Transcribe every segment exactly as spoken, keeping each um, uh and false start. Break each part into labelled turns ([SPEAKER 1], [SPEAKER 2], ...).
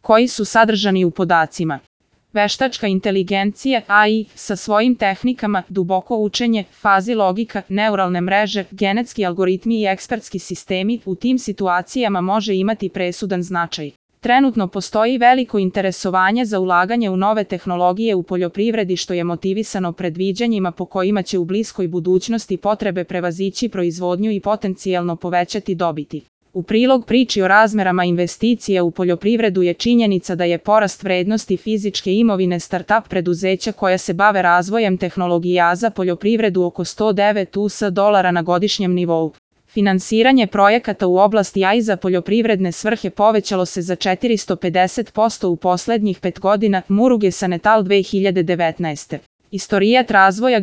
[SPEAKER 1] koji su sadržani u podacima. Veštačka inteligencija A I sa svojim tehnikama, duboko učenje, fazi logika, neuralne mreže, genetski algoritmi i ekspertski sistemi u tim situacijama može imati presudan značaj. Trenutno postoji veliko interesovanje za ulaganje u nove tehnologije u poljoprivredi što je motivisano predviđanjima po kojima će u bliskoj budućnosti potrebe prevazići proizvodnju i potencijalno povećati dobiti. U prilog priči o razmerama investicija u poljoprivredu je činjenica da je porast vrednosti fizičke imovine start-up preduzeća koja se bave razvojem tehnologija za poljoprivredu oko sto devet U S dolara na godišnjem nivou. Finansiranje projekata u oblasti A I za poljoprivredne svrhe povećalo se za četiristo pedeset posto u poslednjih pet godina, Muruge Sanetal dve hiljade devetnaeste. Istorijat razvoja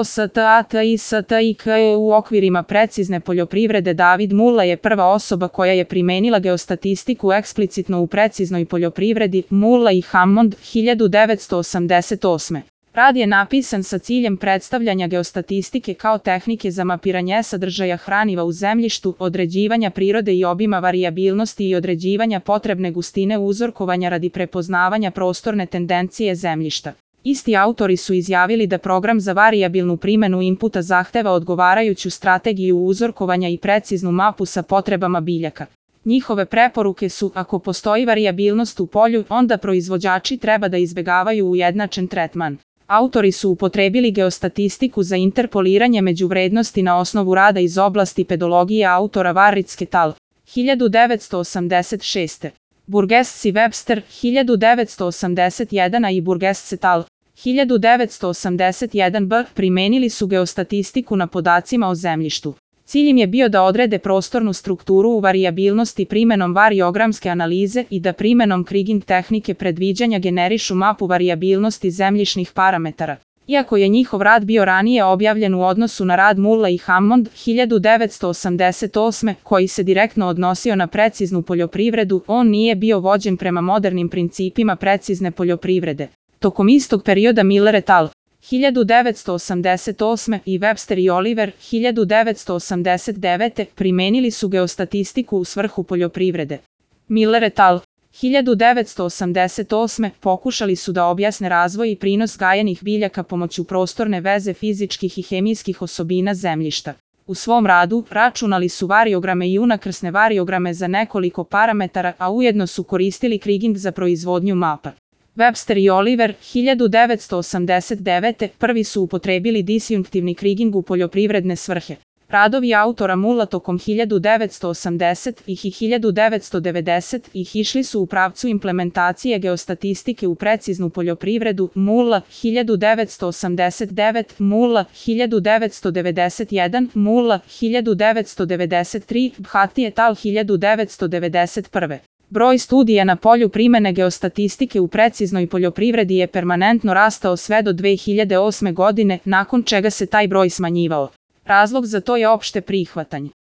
[SPEAKER 1] geostatistika u okvirima precizne poljoprivrede. David Mulla je prva osoba koja je primenila geostatistiku eksplicitno u preciznoj poljoprivredi. Mulla i Hammond, hiljadu devetsto osamdeset osme. Rad je napisan sa ciljem predstavljanja geostatistike kao tehnike za mapiranje sadržaja hraniva u zemljištu, određivanja prirode i obima varijabilnosti i određivanja potrebne gustine uzorkovanja radi prepoznavanja prostorne tendencije zemljišta. Isti autori su izjavili da program za varijabilnu primenu inputa zahteva odgovarajuću strategiju uzorkovanja i preciznu mapu sa potrebama biljaka. Njihove preporuke su, ako postoji varijabilnost u polju, onda proizvođači treba da izbegavaju ujednačen tretman. Autori su upotrebili geostatistiku za interpoliranje međuvrednosti na osnovu rada iz oblasti pedologije autora Warritz et al. hiljadu devetsto osamdeset šeste. Burgess i Webster, hiljadu devetsto osamdeset jedan i Burgess et al. hiljadu devetsto osamdeset jedan b. primenili su geostatistiku na podacima o zemljištu. Cilj im je bio da odrede prostornu strukturu u varijabilnosti primenom variogramske analize i da primenom kriging tehnike predviđanja generišu mapu varijabilnosti zemljišnih parametara. Iako je njihov rad bio ranije objavljen u odnosu na rad Mulla i Hammond, hiljadu devetsto osamdeset osme, koji se direktno odnosio na preciznu poljoprivredu, on nije bio vođen prema modernim principima precizne poljoprivrede. Tokom istog perioda Miller et al. hiljadu devetsto osamdeset osme i Webster i Oliver, hiljadu devetsto osamdeset devete. primenili su geostatistiku u svrhu poljoprivrede. Miller et al. hiljadu devetsto osamdeset osme. pokušali su da objasne razvoj i prinos gajenih biljaka pomoću prostorne veze fizičkih i hemijskih osobina zemljišta. U svom radu računali su variograme i unakrsne variograme za nekoliko parametara, a ujedno su koristili kriging za proizvodnju mapa. Webster i Oliver, hiljadu devetsto osamdeset devete. prvi su upotrebili disjunktivni kriging u poljoprivredne svrhe. Radovi autora Mulla tokom hiljadu devetsto osamdeset i hiljadu devetsto devedeset ih išli su u pravcu implementacije geostatistike u preciznu poljoprivredu. Mulla, hiljadu devetsto osamdeset devet, Mulla, hiljadu devetsto devedeset jedan, Mulla, hiljadu devetsto devedeset tri, Bhatti et al. hiljadu devetsto devedeset prve. Broj studija na polju primene geostatistike u preciznoj poljoprivredi je permanentno rastao sve do dve hiljade osme godine, nakon čega se taj broj smanjivao. Razlog za to je opšte prihvatanje.